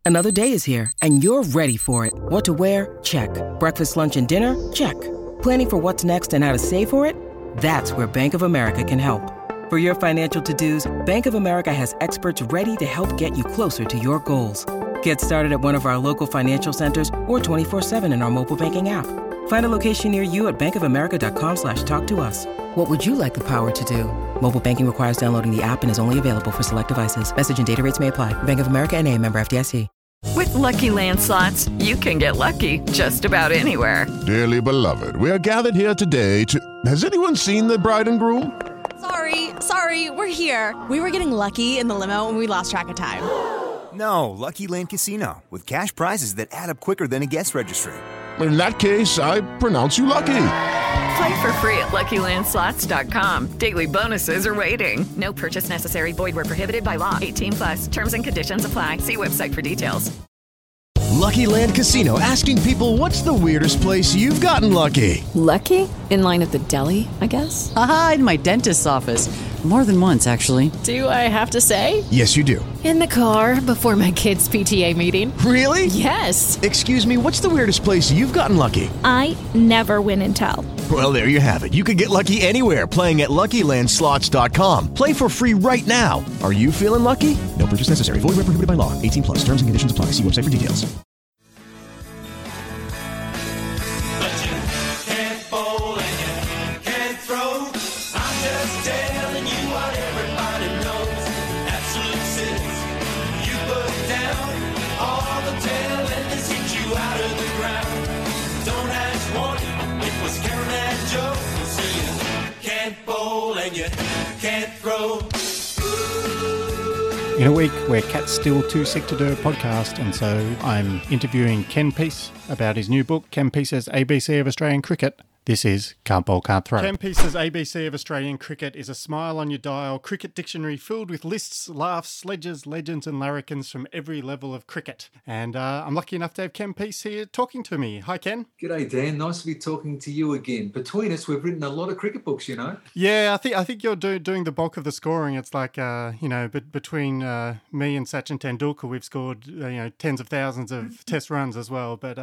Another day is here, and you're ready for it. What to wear? Check. Breakfast, lunch, and dinner? Check. Planning for what's next and how to save for it? That's where Bank of America can help. For your financial to-dos, Bank of America has experts ready to help get you closer to your goals. Get started at one of our local financial centers or 24/7 in our mobile banking app. Find a location near you at bankofamerica.com/talktous. What would you like the power to do? Mobile banking requires downloading the app and is only available for select devices. Message and data rates may apply. Bank of America N.A., member FDIC. With Lucky Land Slots, you can get lucky just about anywhere. Dearly beloved, we are gathered here today to... Has anyone seen the bride and groom? Sorry, we're here. We were getting lucky in the limo and we lost track of time. No, Lucky Land Casino, with cash prizes that add up quicker than a guest registry. In that case, I pronounce you lucky. Play for free at LuckyLandSlots.com. Daily bonuses are waiting. No purchase necessary. Void where prohibited by law. 18+. Terms and conditions apply. See website for details. Lucky Land Casino, asking people, what's the weirdest place you've gotten lucky? Lucky? In line at the deli, I guess? Aha, in my dentist's office. More than once, actually. Do I have to say? Yes, you do. In the car before my kids' PTA meeting. Really? Yes. Excuse me, what's the weirdest place you've gotten lucky? I never win and tell. Well, there you have it. You can get lucky anywhere, playing at LuckyLandSlots.com. Play for free right now. Are you feeling lucky? No purchase necessary. Void where prohibited by law. 18+. Terms and conditions apply. See website for details. In a week where Kat's still too sick to do a podcast, and so I'm interviewing Ken Peace about his new book, Ken Peace's ABC of Australian Cricket. This is Can't Bowl, Can't Throw. Ken Peace's ABC of Australian Cricket is a smile on your dial cricket dictionary filled with lists, laughs, sledges, legends and larrikins from every level of cricket. And I'm lucky enough to have Ken Peace here talking to me. Hi, Ken. G'day, Dan. Nice to be talking to you again. Between us, we've written a lot of cricket books, you know. Yeah, I think you're doing the bulk of the scoring. It's like, between me and Sachin Tendulkar, we've scored, tens of thousands of test runs as well. But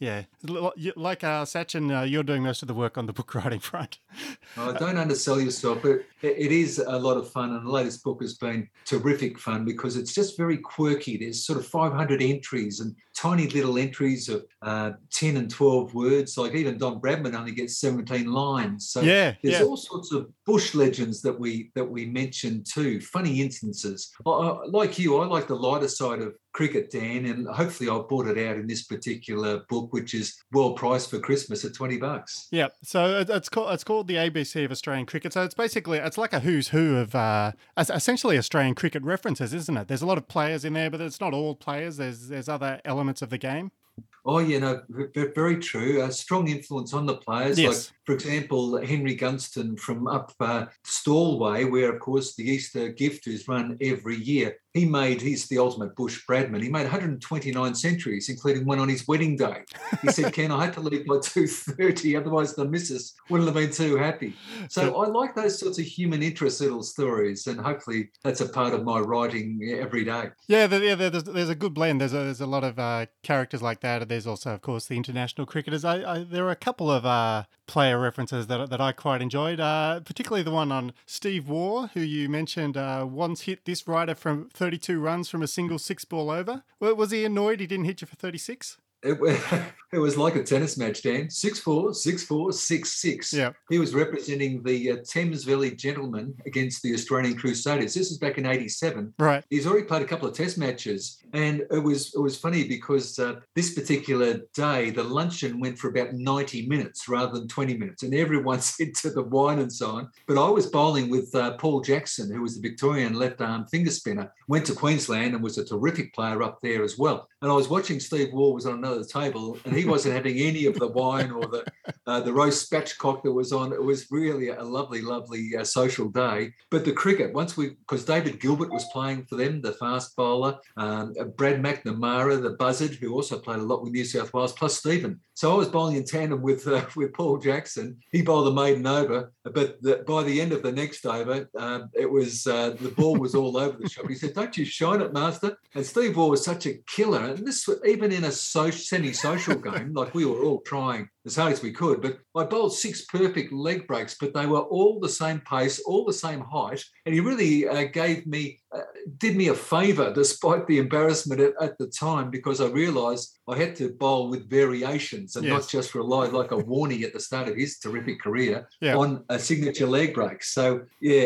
like Sachin, you're doing most of the work on the book writing front. Oh, don't undersell yourself. It is a lot of fun, and the latest book has been terrific fun because it's just very quirky. There's sort of 500 entries and tiny little entries of 10 and 12 words. Like even Don Bradman only gets 17 lines. So there's all sorts of bush legends that we mention too, funny instances. Like you, I like the lighter side of cricket, Dan, and hopefully I've brought it out in this particular book, which is well priced for Christmas at $20. Yeah, so it's called the ABC of Australian Cricket. So it's like a who's who of essentially Australian cricket references, isn't it? There's a lot of players in there, but it's not all players. There's other elements of the game. Oh, very true. A strong influence on the players. Yes. Like, for example, Henry Gunston from up Stallway, where, of course, the Easter gift is run every year. He's the ultimate bush Bradman. He made 129 centuries, including one on his wedding day. He said, Ken, I had to leave by 2:30, otherwise the missus wouldn't have been too happy. So I like those sorts of human interest little stories, and hopefully that's a part of my writing every day. Yeah, there's a good blend. There's a lot of characters like that. There's also, of course, the international cricketers. There are a couple of player references that I quite enjoyed, particularly the one on Steve Waugh, who you mentioned once hit this rider from 32 runs from a single 6-ball over. Was he annoyed he didn't hit you for 36? It was like a tennis match, Dan. 6-4, 6-4, 6-6. Yeah. He was representing the Thames Valley Gentlemen against the Australian Crusaders. This is back in '87. Right. He's already played a couple of test matches. And it was funny because this particular day, the luncheon went for about 90 minutes rather than 20 minutes. And everyone said to the wine and so on. But I was bowling with Paul Jackson, who was the Victorian left-arm finger spinner, went to Queensland and was a terrific player up there as well. And I was watching Steve Waugh was on another table, and he wasn't having any of the wine or the roast spatchcock that was on. It was really a lovely, lovely social day. But the cricket, because David Gilbert was playing for them, the fast bowler, Brad McNamara, the buzzard, who also played a lot with New South Wales, plus Stephen. So I was bowling in tandem with Paul Jackson. He bowled a maiden over, but by the end of the next over, it was the ball was all over the shop. He said, "Don't you shine it, master." And Steve Waugh was such a killer. And this, even in a semi-social game, like we were all trying as hard as we could, but I bowled 6 perfect leg breaks, but they were all the same pace, all the same height. And he really did me a favour, despite the embarrassment at the time, because I realised I had to bowl with variations and not just rely like a Warnie at the start of his terrific career on a signature leg break. So,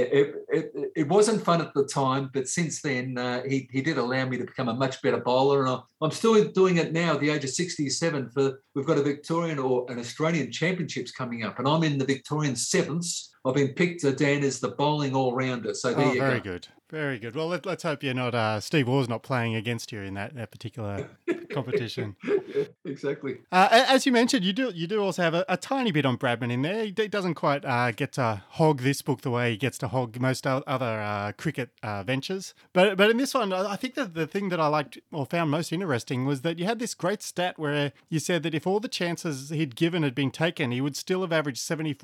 it wasn't fun at the time, but since then he did allow me to become a much better bowler, and I'm still doing it now at the age of 67. We've got a Victorian or an Australian championships coming up, and I'm in the Victorian 7ths. I've been picked, Dan, as the bowling all-rounder. So there you go. Very good. Very good. Well, let's hope you're not, Steve Waugh's not playing against you in that particular competition. Yeah, exactly. As you mentioned, you do also have a tiny bit on Bradman in there. He doesn't quite get to hog this book the way he gets to hog most other cricket ventures. But in this one, I think that the thing that I liked or found most interesting was that you had this great stat where you said that if all the chances he'd given had been taken, he would still have averaged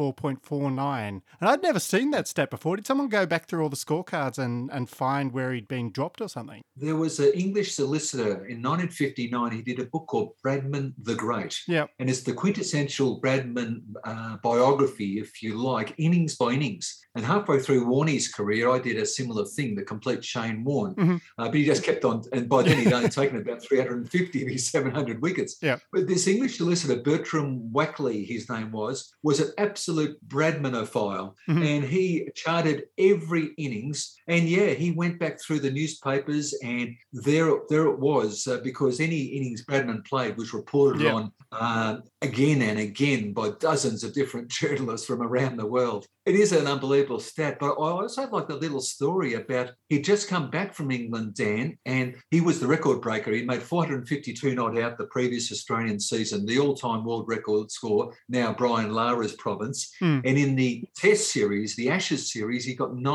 74.49. And I'd never seen that stat before. Did someone go back through all the scorecards and find where he'd been dropped or something? There was an English solicitor in 1959. He did a book called Bradman the Great. Yeah. And it's the quintessential Bradman biography, if you like, innings by innings. And halfway through Warnie's career, I did a similar thing, the complete Shane Warne. Mm-hmm. But he just kept on, and by then he'd only taken about 350 of his 700 wickets. Yeah. But this English solicitor, Bertram Wackley, his name was an absolute Bradmanophile. Mm-hmm. And he charted every innings. And he went back through the newspapers, and there it was, because any innings Bradman played was reported on again and again by dozens of different journalists from around the world. It is an unbelievable stat, but I also like the little story about he'd just come back from England, Dan, and he was the record breaker. He made 452 not out the previous Australian season, the all-time world record score, now Brian Lara's province. And in the Test series, the Ashes series, he got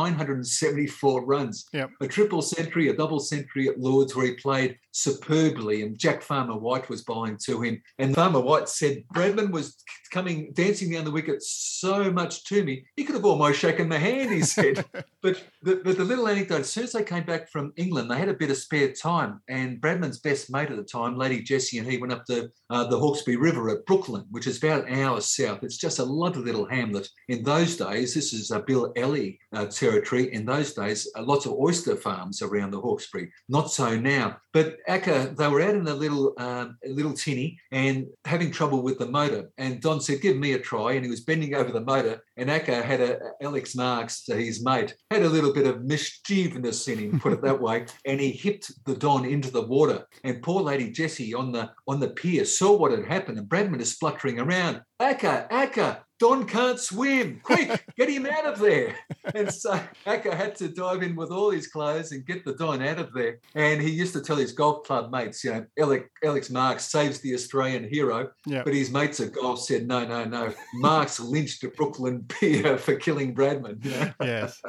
974 runs, a triple century, a double century at Lords, where he played superbly, and Jack Farmer-White was bowling to him. And Farmer-White said Bradman was dancing down the wicket so much to me, he could have almost shaken my hand, he said. But the little anecdote, as soon as they came back from England, they had a bit of spare time, and Bradman's best mate at the time, Lady Jessie, and he went up to the Hawkesbury River at Brooklyn, which is about an hour south. It's just a lovely little hamlet. In those days, this is Bill Ellie territory. In those days, lots of oyster farms around the Hawkesbury. Not so now. But Acker, they were out in the little tinny and having trouble with the motor. And Don said, "Give me a try." And he was bending over the motor, and Acker had Alex Marks, his mate, had a little bit of mischievousness in him, put it that way, and he hipped the Don into the water. And poor Lady Jessie on the pier saw what had happened, and Bradman is spluttering around. Acker, Don can't swim. Quick, get him out of there. And so Acker had to dive in with all his clothes and get the Don out of there. And he used to tell his golf club mates, Alex Marks saves the Australian hero. But his mates at golf said, no. Marks lynched at Brooklyn Pier for killing Bradman. Yes.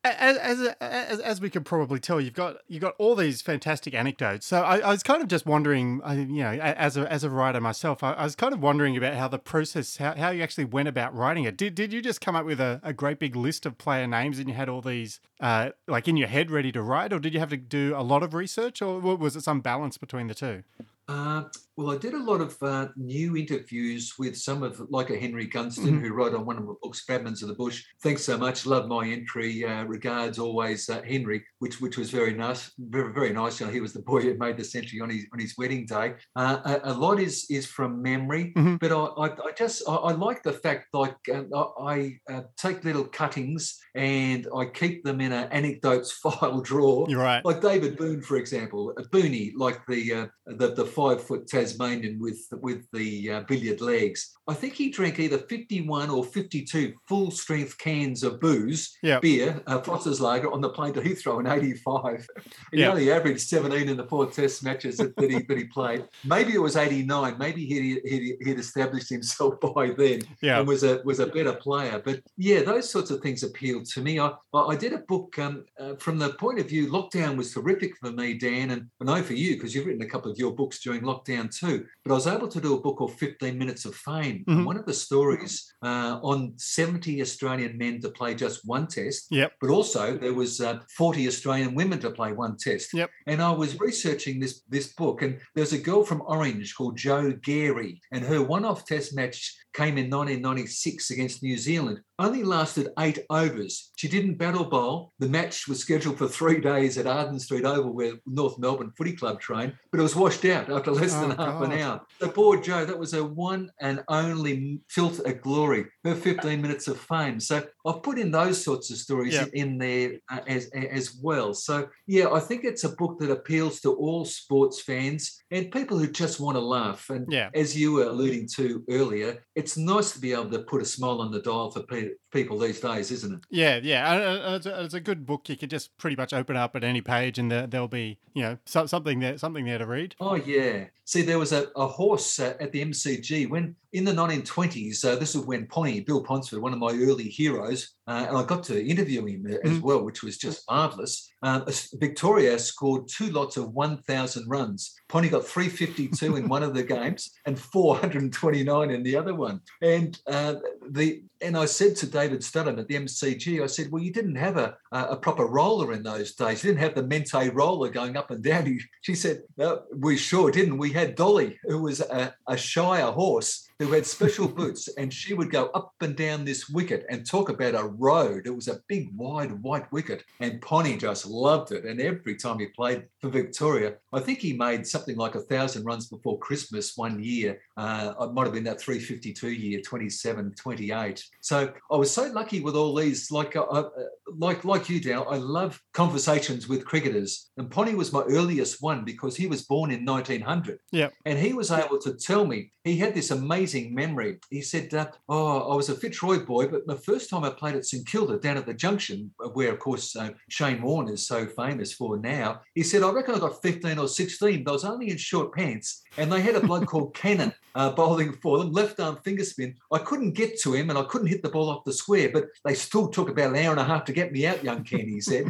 As we could probably tell, you've got all these fantastic anecdotes. So I was kind of just wondering, as a writer myself, I was kind of wondering about how the process, how you actually went about writing it. Did you just come up with a great big list of player names and you had all these like in your head ready to write, or did you have to do a lot of research, or was it some balance between the two? Well, I did a lot of new interviews with some of, like a Henry Gunston, who wrote on one of my books, Bradmans of the Bush. Thanks so much. Love my entry. Regards always, Henry, which was very nice. Very, very nice. He was the boy who made the century on his wedding day. A lot is from memory, but I like the fact, like, I take little cuttings and I keep them in an anecdotes file drawer. You're right. Like David Boone, for example. Booney, like the 5-foot Tasmanian with the billiard legs. I think he drank either 51 or 52 full-strength cans of booze, beer, Foster's Lager, on the plane to Heathrow in 85. He only averaged 17 in the 4 test matches that he played. Maybe it was 89. Maybe he'd established himself by then and was a better player. But those sorts of things appealed to me. I did a book from the point of view, lockdown was terrific for me, Dan, and I know for you, because you've written a couple of your books during lockdown too. But I was able to do a book called 15 Minutes of Fame. And one of the stories on 70 Australian men to play just one test, but also there was 40 Australian women to play one test. And I was researching this book, and there's a girl from Orange called Jo Gary, and her one-off test match came in 1996 against New Zealand. Only lasted 8 overs. She didn't battle bowl. The match was scheduled for 3 days at Arden Street Oval, where North Melbourne Footy Club trained, but it was washed out after less than half an hour. So poor Jo, that was her one and only filter at glory, her 15 minutes of fame. So I've put in those sorts of stories in there as well. So, yeah, I think it's a book that appeals to all sports fans and people who just want to laugh. And as you were alluding to earlier, it's nice to be able to put a smile on the dial for people these days, isn't it? Yeah. It's a good book. You could just pretty much open up at any page and there'll be, something there to read. Oh, yeah. See, there was a horse at the MCG when in the 1920s, this was when Bill Ponsford, one of my early heroes, and I got to interview him as well, which was just marvellous. Victoria scored 2 lots of 1,000 runs. Pony got 352 in one of the games and 429 in the other one. And I said to David Studham at the MCG, I said, well, you didn't have a proper roller in those days. You didn't have the Mente roller going up and down. She said, no, we sure didn't. We had Dolly, who was a Shire horse who had special boots, and she would go up and down this wicket and talk about a road. It was a big, wide, white wicket, and Pony just loved it. And every time he played for Victoria, I think he made something like 1,000 runs before Christmas one year. It might have been that 352 year, 27, 28. So I was so lucky with all these. Like you, Dal, I love conversations with cricketers, and Pony was my earliest one because he was born in 1900. Yeah, and he was able to tell me he had this amazing memory. He said, I was a Fitzroy boy, but the first time I played at St Kilda down at the Junction, where, of course, Shane Warne is so famous for now, he said, I reckon I got 15 or 16, but I was only in short pants, and they had a bloke called Cannon bowling for them, left-arm finger spin. I couldn't get to him, and I couldn't hit the ball off the square, but they still took about an hour and a half to get me out, young Ken, he said.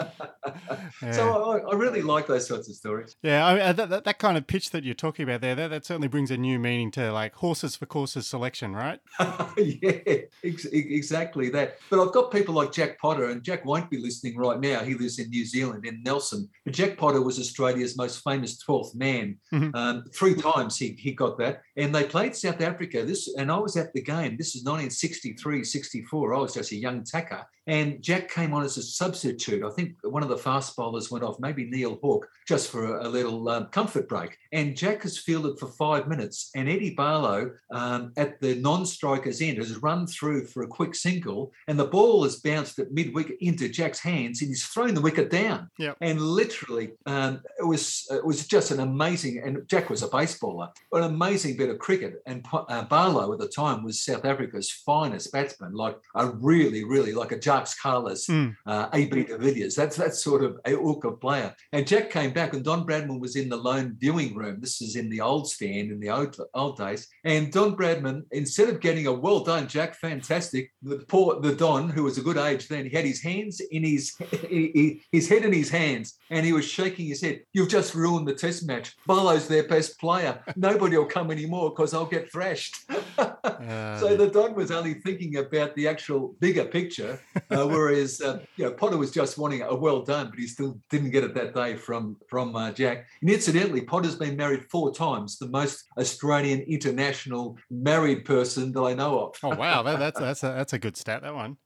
So I really like those sorts of stories. Yeah, that kind of pitch that you're talking about there, that certainly brings a new meaning to like horses for courses selection, right? Yeah, exactly that. But I've got people like Jack Potter, and Jack won't be listening right now. He lives in New Zealand, in Nelson. But Jack Potter was Australia's most famous 12th man. 3 times he got that. And they played South Africa. And I was at the game. This is 1963, 64. I was just a young tacker. And Jack came on as a substitute. I think one of the fast bowlers went off, maybe Neil Hawke, just for a little comfort break. And Jack has fielded for 5 minutes. And Eddie Barlow, at the non-striker's end, has run through for a quick single. And the ball has bounced at mid-wicket into Jack's hands, and he's thrown the wicket down. Yep. And literally, it was just an amazing, and Jack was a baseballer, an amazing bit of cricket. And Barlow at the time was South Africa's finest batsman, like a really, really like a Jacques Kallis, A.B. de Villiers. That's sort of a hooker player. And Jack came back, and Don Bradman was in the lone viewing room. This is in the old stand in the old days. And Don Bradman, instead of getting a well done, Jack, fantastic, the Don, who was a good age then, he had his hands in his head in his hands, and he was shaking his head. You've just ruined the test match. Barlow's their best player. Nobody will come anymore because I'll get thrashed. So the Don was only thinking about the actual bigger picture, whereas Potter was just wanting a well done, but he still didn't get it that day from Jack. And incidentally, Potter's been married 4 times, the most Australian international married person that I know of. Oh wow, that's a good stat, that one.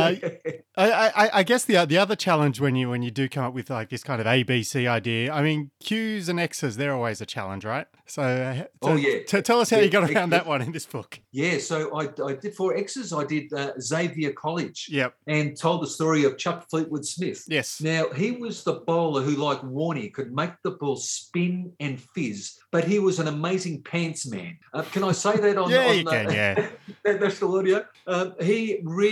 I guess the other challenge when you do come up with like this kind of ABC idea, I mean, Q's and X's, they're always a challenge, right? So tell us how you got around that one in this book. Yeah, so I did 4 X's. I did Xavier College. Yep. And told the story of Chuck Fleetwood Smith. Yes. Now, he was the bowler who, like Warnie, could make the ball spin and fizz, but he was an amazing pants man. Can I say that on you can, yeah. national audio? He really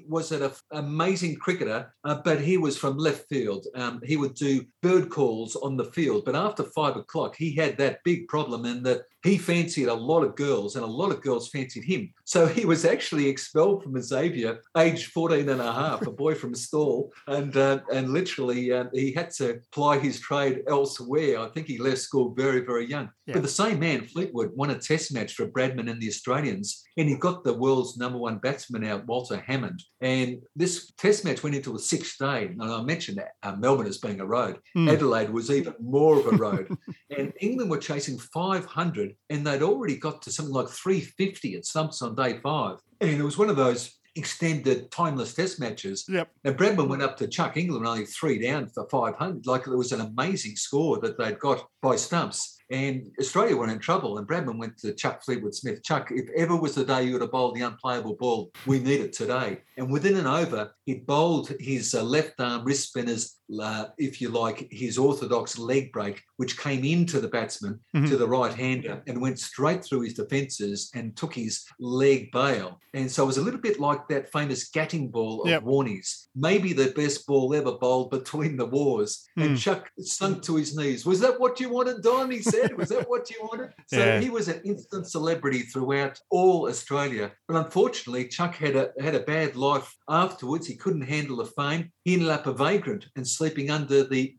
was an amazing cricketer, but he was from left field. He would do bird calls on the field, but after 5 o'clock, he had that big problem in that he fancied a lot of girls and a lot of girls fancied him. So he was actually expelled from Xavier, aged 14 and a half, a boy from Stawell, and literally he had to ply his trade elsewhere. I think he left school very, very young. Yeah. But the same man, Fleetwood, won a test match for Bradman and the Australians, and he got the world's number one batsman out, Walter Hammond. And this test match went into a 6th day. And I mentioned Melbourne as being a road. Adelaide was even more of a road. And England were chasing 500, and they'd already got to something like 350 at stumps on day 5. And it was one of those extended timeless test matches. Yep. And Bradman went up to chuck England only 3 down for 500. Like, it was an amazing score that they'd got by stumps. And Australia were in trouble, and Bradman went to Chuck Fleetwood Smith. Chuck, if ever was the day you would have bowled the unplayable ball, we need it today. And within an over, he bowled his left arm wrist spinners, if you like, his orthodox leg break, which came into the batsman to the right-hander and went straight through his defences and took his leg bail. And so it was a little bit like that famous Gatting ball of Warnie's. Maybe the best ball ever bowled between the wars. And Chuck sunk to his knees. Was that what you wanted, Don? He said. Was that what you wanted? So he was an instant celebrity throughout all Australia. But unfortunately, Chuck had a bad life afterwards. He couldn't handle the fame. He ended up a vagrant and sleeping under the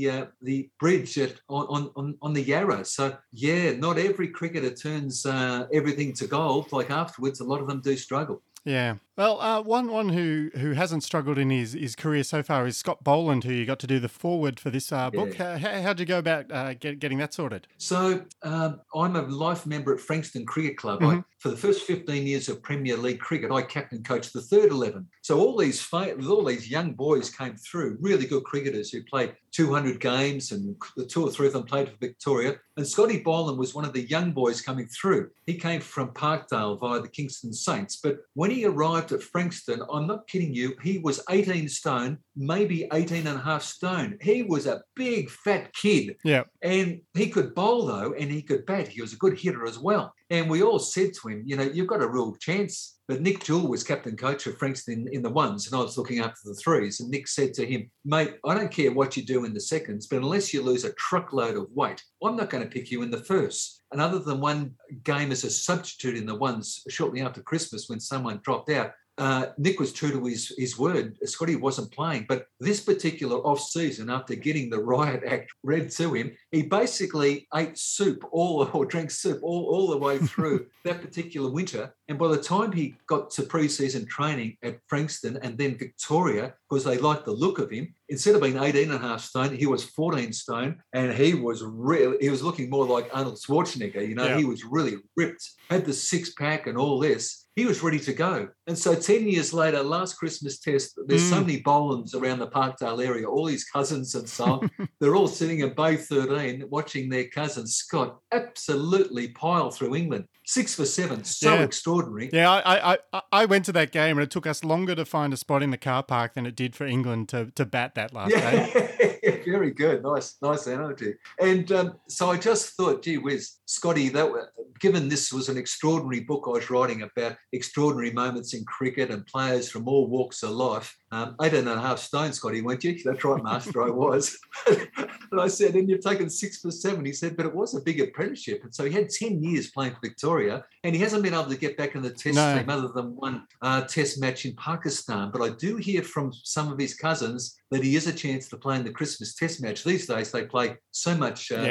bridge on the Yarra. So, not every cricketer turns everything to gold. Like, afterwards, a lot of them do struggle. Yeah. Well, one who hasn't struggled in his career so far is Scott Boland, who you got to do the foreword for this book. How'd you go about getting that sorted? So I'm a life member at Frankston Cricket Club. For the first 15 years of Premier League cricket, I captain coached the third 11. So all these young boys came through, really good cricketers who played 200 games, and the 2 or 3 of them played for Victoria. And Scotty Boland was one of the young boys coming through. He came from Parkdale via the Kingston Saints. But when he arrived at Frankston, I'm not kidding you, he was 18 stone, maybe 18 and a half stone. He was a big, fat kid. Yeah. And he could bowl, though, and he could bat. He was a good hitter as well. And we all said to him, you've got a real chance. But Nick Jewell was captain coach of Frankston in the 1s, and I was looking after the 3s. And Nick said to him, mate, I don't care what you do in the 2nds, but unless you lose a truckload of weight, I'm not going to pick you in the 1st. And other than one game as a substitute in the 1s shortly after Christmas when someone dropped out, Nick was true to his word. Scotty wasn't playing. But this particular off-season, after getting the riot act read to him, he basically ate soup or drank soup all the way through that particular winter. And by the time he got to pre-season training at Frankston and then Victoria, because they liked the look of him, instead of being 18 and a half stone, he was 14 stone, and he was looking more like Arnold Schwarzenegger. He was really ripped, had the 6-pack and all this. He was ready to go. And so 10 years later, last Christmas test, there's so many Bolans around the Parkdale area, all his cousins and so on. They're all sitting in Bay 13 watching their cousin Scott absolutely pile through England. 6 for 7, so extraordinary. Yeah, I went to that game, and it took us longer to find a spot in the car park than it did for England to bat that last day. Very good. Nice analogy. And so I just thought, gee whiz, Scotty, given this was an extraordinary book I was writing about extraordinary moments in cricket and players from all walks of life, 18 and a half stone, Scotty, weren't you? That's right, Master, I was. And I said, and you've taken 6 for 7. He said, but it was a big apprenticeship. And so he had 10 years playing for Victoria, and he hasn't been able to get back in the test team other than one test match in Pakistan. But I do hear from some of his cousins that he is a chance to play in the Christmas test match. These days they play so much, the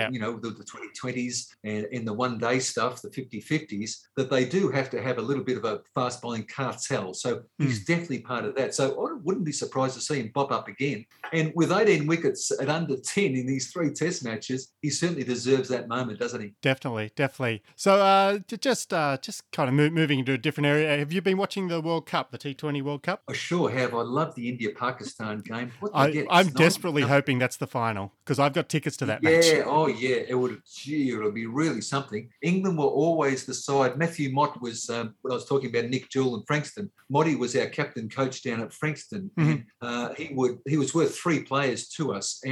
2020s and in the one-day stuff, the 50-50s, that they do have to have a little bit of a fast bowling cartel. So he's definitely part of that. So I wouldn't be surprised to see him pop up again. And with 18 wickets at under 10 in these 3 test matches, he certainly deserves that moment, doesn't he? Definitely. So just kind of moving into a different area, have you been watching the World Cup, the T20 World Cup? I sure have. I love the India-Pakistan game. I'm desperately hoping that's the final, because I've got tickets to that match. Yeah. It'll be really something. England were always the side. Matthew Mott was, when I was talking about Nick Jewell and Frankston, Motty was our captain coach down at Frankston. And he was worth 3 players to us. And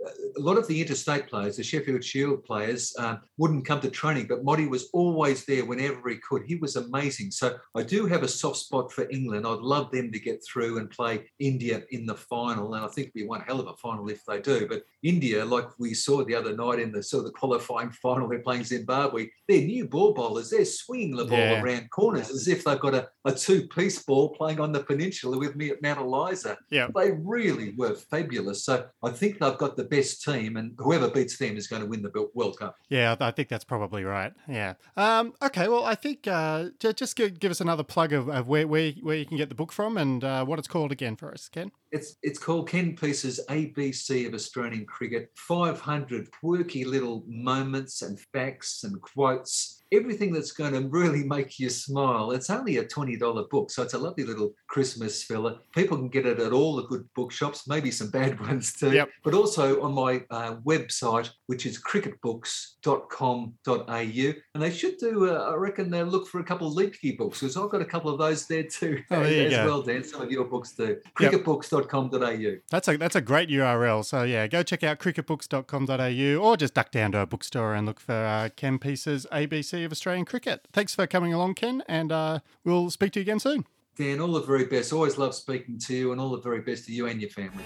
a lot of the interstate players, the Sheffield Shield players, wouldn't come to training, but Motti was always there whenever he could. He was amazing. So I do have a soft spot for England. I'd love them to get through and play India in the final, and I think it'd be one hell of a final if they do. But India, like we saw the other night in the qualifying final, they're playing Zimbabwe. They're new ball bowlers. They're swinging the ball around corners as if they've got a two-piece ball playing on the peninsula with me at Mount Eliza. Yeah. They really were fabulous. So I think they've got the best team, and whoever beats them is going to win the World Cup. Yeah, I think that's probably right. Yeah. Okay, well, I think just give us another plug of where you can get the book from and what it's called again for us, Ken. It's called Ken Piece's ABC of Australian Cricket. 500 quirky little moments and facts and quotes, everything that's going to really make you smile. It's only a $20 book, so it's a lovely little Christmas filler. People can get it at all the good bookshops, maybe some bad ones too, but also on my website, which is cricketbooks.com.au. And they should do, I reckon they'll look for a couple of Leapkey books, because I've got a couple of those there too as well, Dan. Some of your books too. Cricketbooks.com.au. That's a great URL. So yeah, go check out cricketbooks.com.au or just duck down to a bookstore and look for Ken Piece's ABC of Australian Cricket. Thanks for coming along, Ken, and we'll speak to you again soon. Dan, all the very best. Always love speaking to you, and all the very best to you and your family.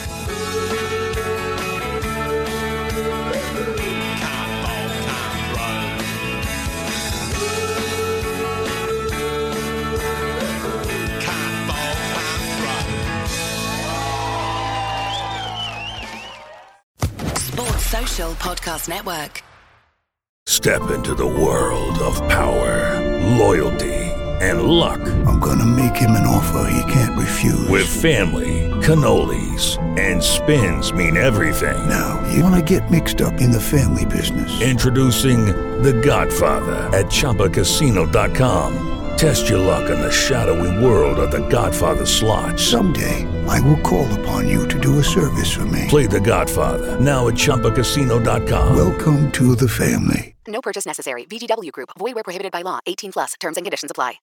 Sports Social Podcast Network. Step into the world of power, loyalty, and luck. I'm gonna make him an offer he can't refuse. With family, cannolis, and spins mean everything. Now, you wanna get mixed up in the family business. Introducing The Godfather at ChumbaCasino.com. Test your luck in the shadowy world of The Godfather slot. Someday, I will call upon you to do a service for me. Play The Godfather now at ChumbaCasino.com. Welcome to the family. No purchase necessary. VGW Group. Void where prohibited by law. 18+. Terms and conditions apply.